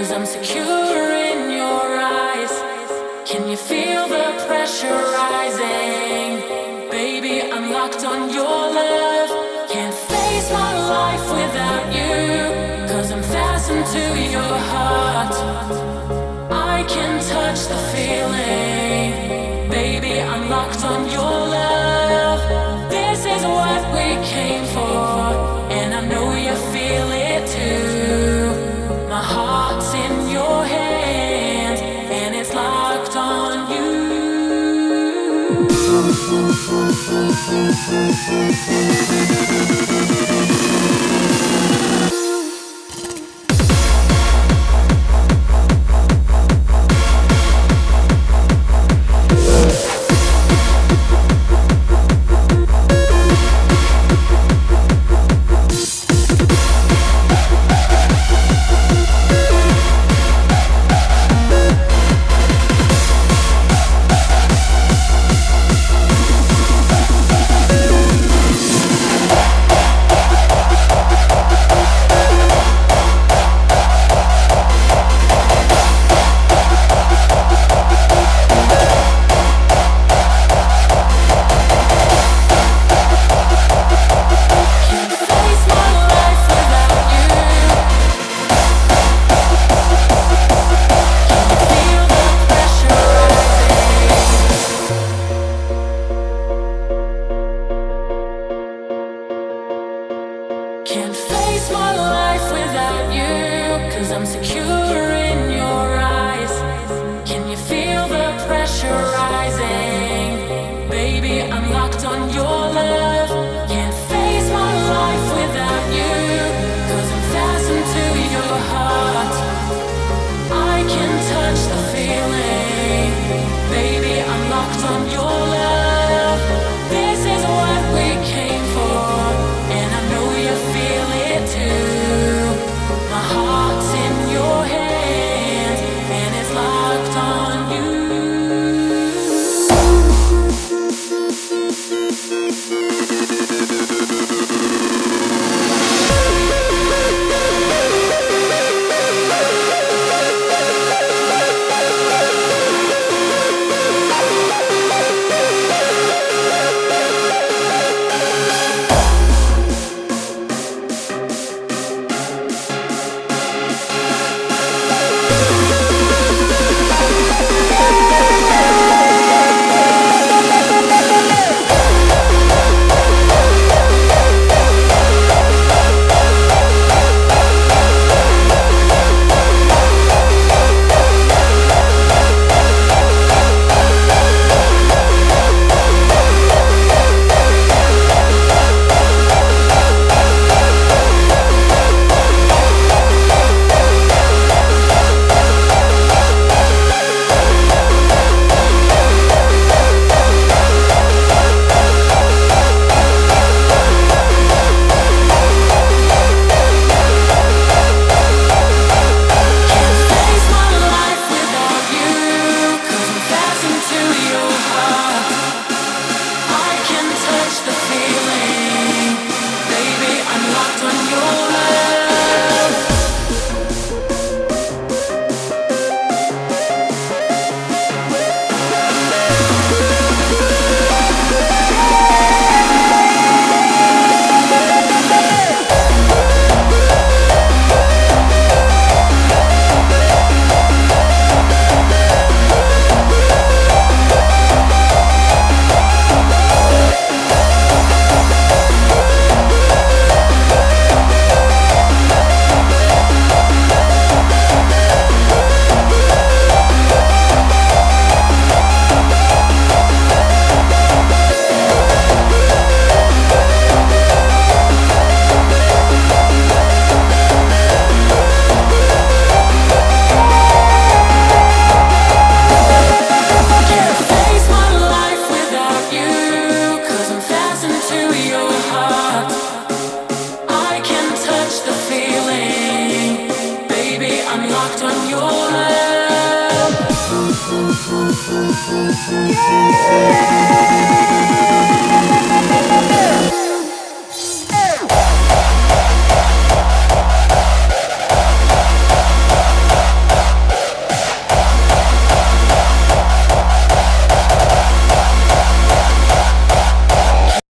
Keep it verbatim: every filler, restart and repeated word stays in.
I'm secure in your eyes. Can you feel the pressure rising? Baby, I'm locked on your love. Can't face my life without you, cause I'm fastened to your heart. I can touch the feeling. Baby, I'm locked on your love. This is what we came for, and I know you feel it too. My heart's in your hands, and it's locked on you. Can't face my life without you, cause I'm secure in your eyes. Can you feel the pressure rising? Baby, I'm locked on your love. Can't face my life without you, cause I'm fastened to your heart. I can touch the feeling. Baby, I'm locked on your love. This is what we came for, and I know you feel it too. My heart's in your hands, and it's locked on you. Yeah!